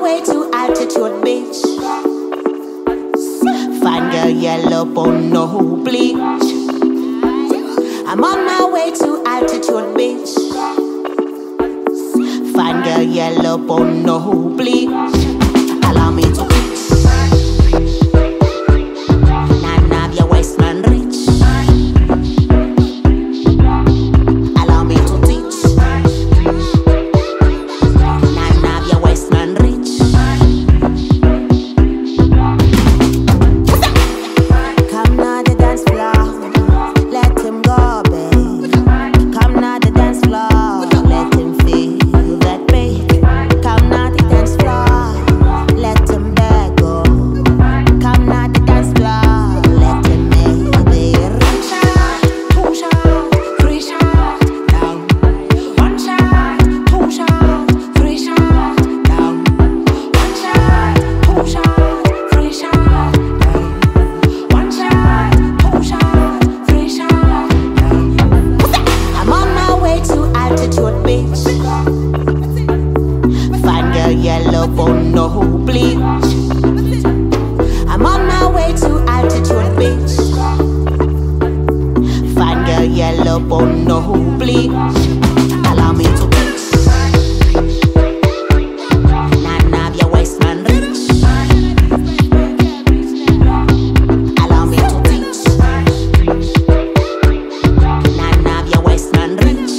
way to altitude beach. Fine girl, yellow bone, no bleach. I'm on my way to altitude beach. Fine girl, yellow bone, no bleach. Allow me to teach. None of your waste man rich. Allow me to teach. None of your waste man rich. Come now the dance floor, let him go, babe. Come now the dance floor, let him feel that beat. Come now the dance floor, let him beg go. Come now the dance floor, let him make it reach out, two shot, three shot, down. One shot, two shot, three shot, down. One shot, two shot, three shot, down. One shot, two shot, three shot, down. I'm on my way to altitude beach. Fine girl, yellow bone, no bleach. I'm on my way to altitude beach. Fine girl, yellow bone, no bleach. Allow me to teach. None of your waste man rich. Allow me to teach. None of your waste man rich.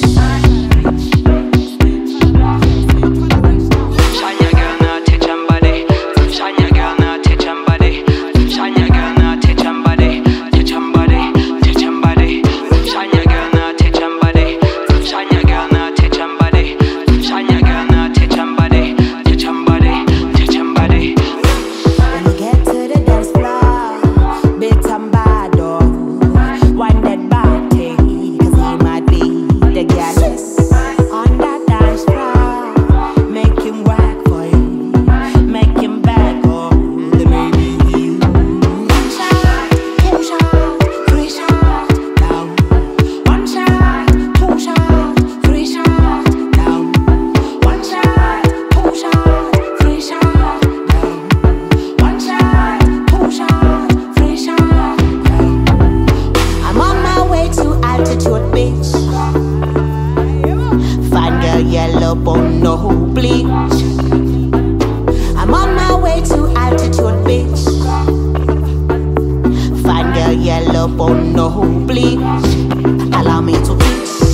Shine your girl now, teach 'em body. Shine your girl now, teach 'em body. Shine your girl now, teach 'em body. Teach 'em body, teach 'em body. Shine your girl now, teach 'em body. Shine your girl now, teach 'em body. Shine your girl now, teach 'em body. Teach 'em body, teach 'em body. When you get to the dance floor, bit and bad dog. One dead body, 'cause he might be the gallus. On that dance floor, make him work for you. Make him back up, the baby you. One shot, two shot, three shot, down. One shot, two shot, three shot, down. One shot, two shot, three shot, down. One shot, two shot, three shot, down. I'm on my way to altitude beach. Fine girl, yellow bone, no bleach. I'm on my way to altitude beach. Fine girl, yellow bone, no bleach. Allow me to teach.